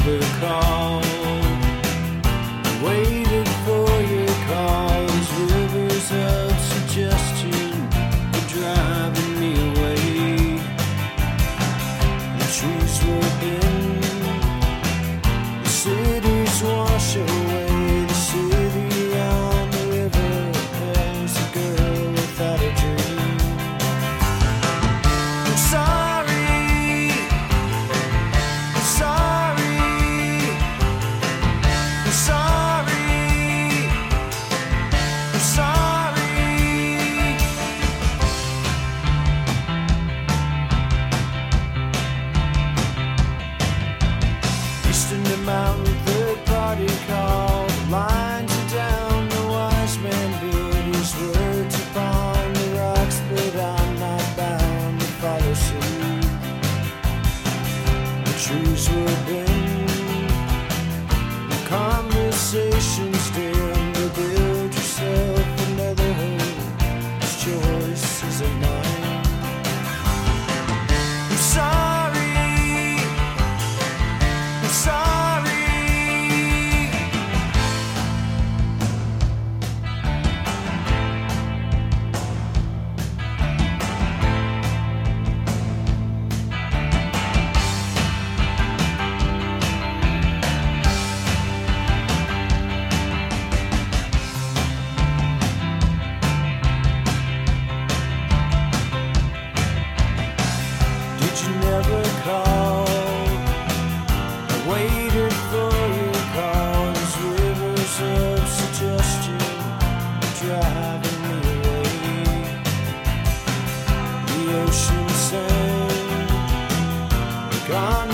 never called. Waited for your call. These rivers of suggestion were driving me away. The trees were bent, the cities wash away. The city on the river is a girl without a dream. I'm sorry, I'm sorry, I'm sorry, I'm sorry. Easton the mountain, third party call. The lines are down, the wise man built his words upon the rocks, but I'm not bound to follow suit. The trees were bent, the conversations dim. To build yourself another home, this choice isn't mine. I'm sorry, I'm sorry. Did you never call? I waited for your call. These rivers of suggestion are driving me away. The ocean sang, gone